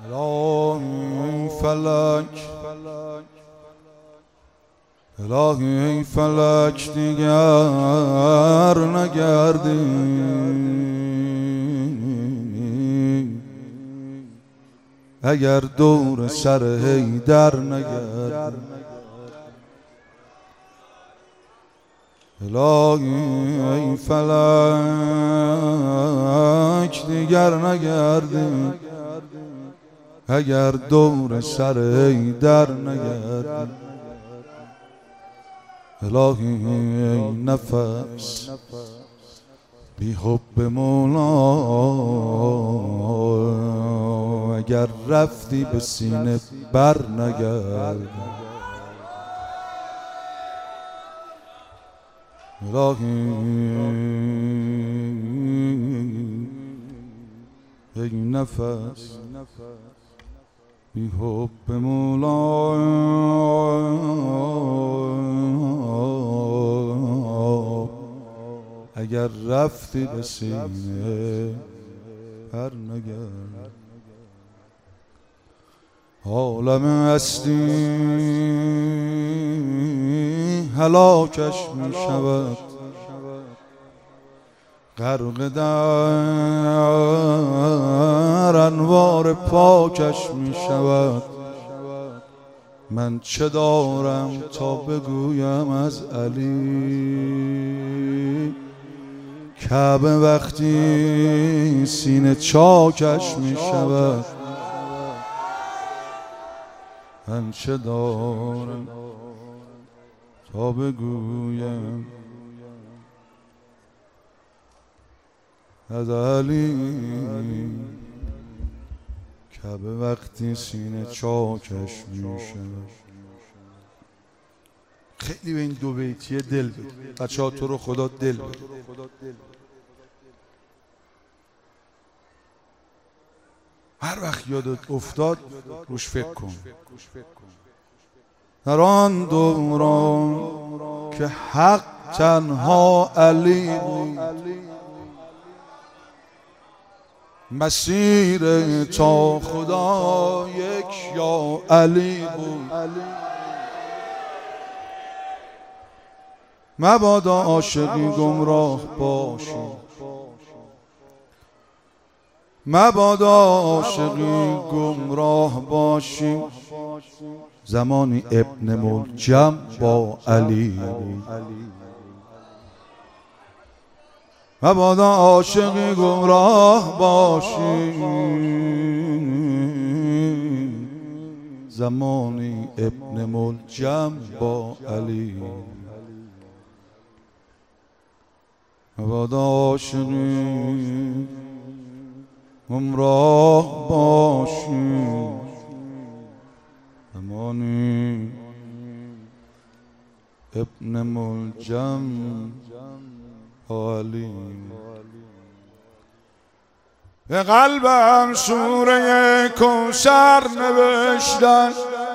الهی فلک دیگر نگردی، اگر دور سر حیدر نگردی. الهی فلک دیگر نگردی، اگر دور سر حیدر نگردی. الهی ای نفس بی حب مولا، اگر رفتی به سینه بر نگردی. الهی ای نفس بی حب مولا، اگر رفتی به سینه بر نگردی. عالم هستی هلاکش می شود، غرق در انوار پاکش می شود. من چه دارم تا بگویم از علی، کعبه وقتی سینه چاکش می شود. من چه دارم تا بگویم از علی، کعبه وقتی سینه چاکش می شود. خیلی به این دو بیتیه دل بده بچه ها، تو رو خدا دل بده. هر وقت یادت افتاد روش فکر کن. در آن دوران که حق تنها علی بود، مسیر تا خدا یک یا علی بود. مبادا عاشقی گمراه باشی، مبادا عاشقی گمراه باشی. زمانی ابن ملجم با علی بود. مبادا عاشقی گمراه باشی، زمانی ابن ملجم با علی. مبادا عاشقی گمراه باشی، زمانی ابن ملجم علی. به قلبم سوره کوثر نوشتن،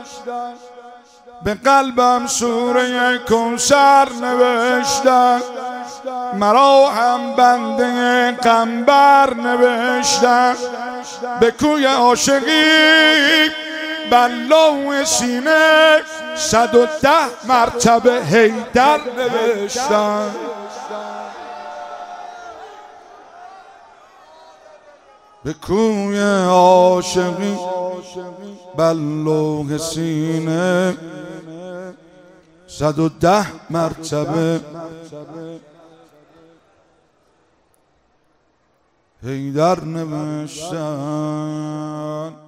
به قلبم سوره کوثر نوشتن. مرا هم بنده قنبر نوشتن. به کوی عاشقی بر لوح سینه 110 مرتبه حیدر نوشتن. به کوی عاشقی بر لوح سینه 110 مرتبه حیدر نوشتن.